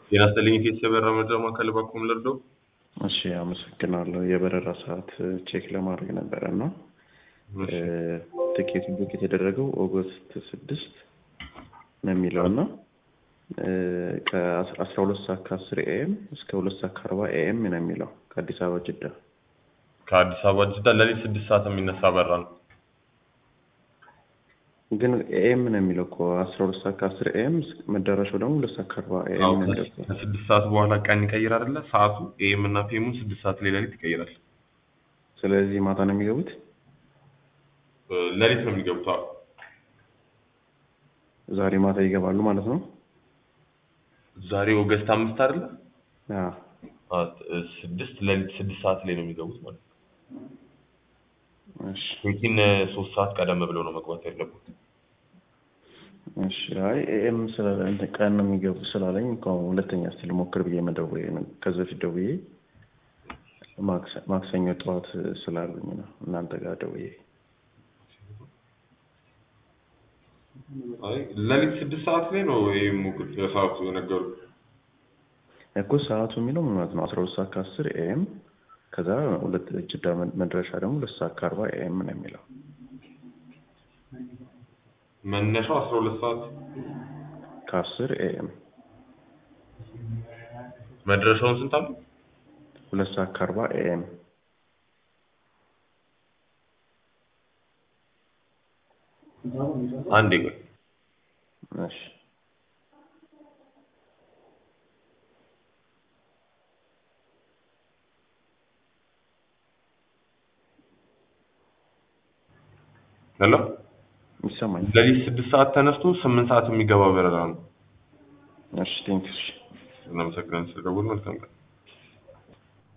ጤናስጥልኝ የበረራ መረጃ ማዕከል ባኩም ልርዶ። እሺ አመሰግናለሁ። የበረራ ሰዓት ቼክ ለማድረግ ነበረ እና ትኬት ቡክ የተደረገው ኦገስት 6 ነው የሚለው እና ከ12 ሰዓት ከ10 ኤኤም እስከ 2 ሰዓት ከ40 ኤኤም ነው የሚለው ከአዲስ አበባ ጅዳ። ከአዲስ አበባ ጅዳ ለሊት 6 ሰዓት የሚነሳ በረራ ነው። ግን ኤኤም ነው የሚለው እኮ 12 ሰዓት ከ10 ኤኤም መዳረሻው ደግሞ 2 ሰዓት ከ40 ኤኤም ነው የሚለው። ከ6 ሰዓት በኋላ ቀን ይቀይራል አይደለ? ሰዓቱ ኤኤም እና ፒኤም 6 ሰዓት ላይ ለሊት ይቀይራል። ስለዚህ ማታ ነው የሚገቡት? ለሊት ነው የሚገቡት። ዛሬ ማታ ይገባሉ ማለት ነው። ዛሬ ኦገስት 5 አይደለ? አዎ 6 ለሊት 6 ሰዓት ላይ ነው የሚገቡት ማለት ነው። እሺ ቼኪን 3 ሰዓት ቀደም ብለው ነው መግባት ያለበት። እሺ አይ ኤኤም ስላለ እንደ ቀን ነው የሚገቡ ስላለኝ እንኳን ሁለተኛ ስቲል ሞክር ብዬ መደወዬ ነው። ከዚህ በፊት ደውዬ ማክሰኞ ጠዋት ስላሉኝ ነው እናንተ ጋር ደውዬ። አይ ለሊት 6 ሰዓት ላይ ነው ኤኤም ሙክት ሰዓቱ የነገሩ እኮ ሰዓቱ የሚለው ምን ማለት ነው? 12 ሰዓት ከ10 ኤኤም ከዛ ሁለት ጅዳ መድረሻ ደግሞ 2 ሰዓት ከ40 ኤኤም ነው የሚለው። መነሻው 12 ሰዓት ከ10 ኤኤም መድረሻውን ስንት አሉ? 2 ሰዓት ከ40 ኤኤም። አንዴ ቆይ። እሺ ሄሎ ይሰማኛል። ለሊት 6 ሰዓት ተነስቶ 8 ሰዓት የሚገባ በረራ ነው። እሺ ቴንክስ። እናመሰግናለን ስለደወሉ። መልካም ቀን።